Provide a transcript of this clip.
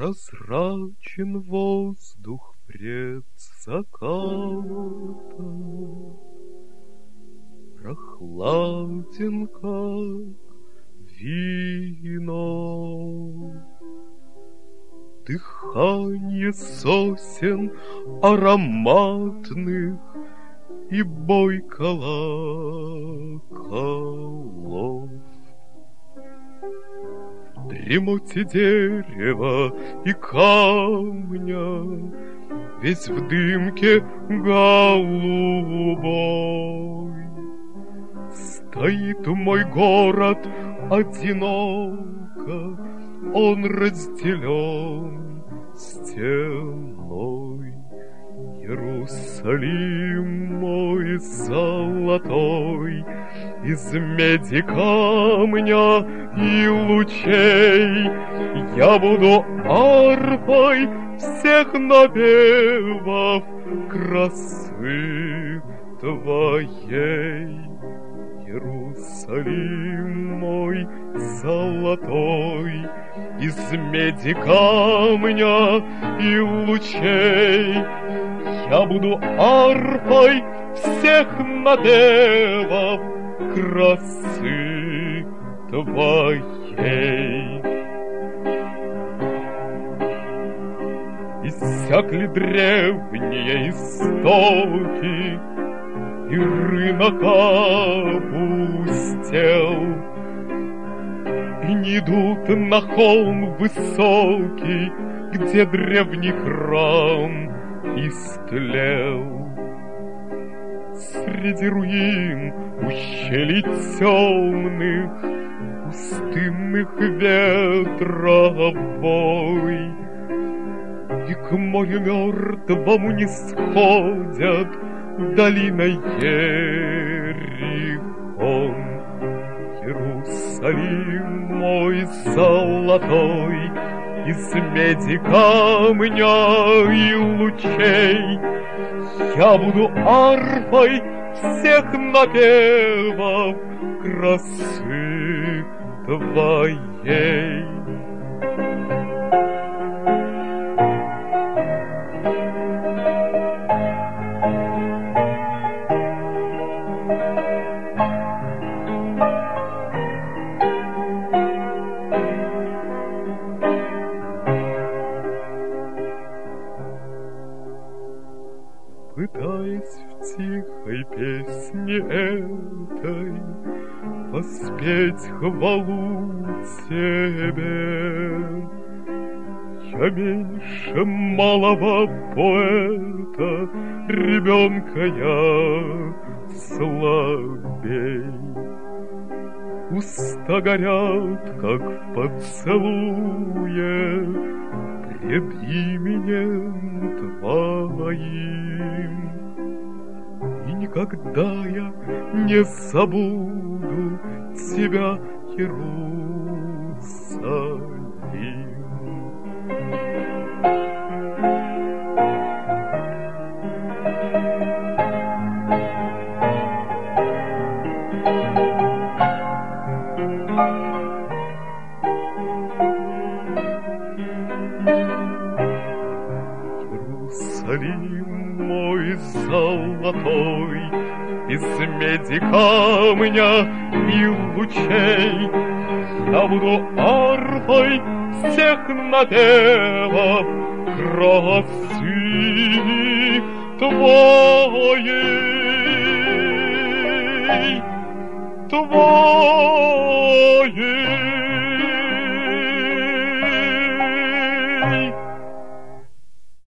Прозрачен воздух пред закатом, прохладен, как вино. Дыханье сосен ароматных и бой колоколов. В дремоте дерева и камня, весь в дымке голубой, стоит мой город одиноко, он разделен стеной. Иерусалим мой золотой, из меди, камня и лучей, я буду арфой всех напевов красы твоей. Иерусалим мой золотой, из меди, камня и лучей, я буду арфой всех напевов красы твоей. Иссякли древние истоки, и рынок опустел, и не идут на холм высокий, где древний храм истлел. Среди руин ущелий темных, пустынных ветровой, и к морю мертвому не сходят долиной Ерихон. Иерусалим мой золотой, из меди, камня и лучей, я буду арфой всех напевов красы твоей. Пытаясь в тихой песне этой воспеть хвалу тебе, я меньше малого поэта, ребенка я слабей. Уста горят, как в поцелуе, пред именем твоим, и никогда я не забуду тебя, Иерусалим. Иерусалим мой золотой, из меди, камня и лучей, я буду арфой всех напевов красы твоей.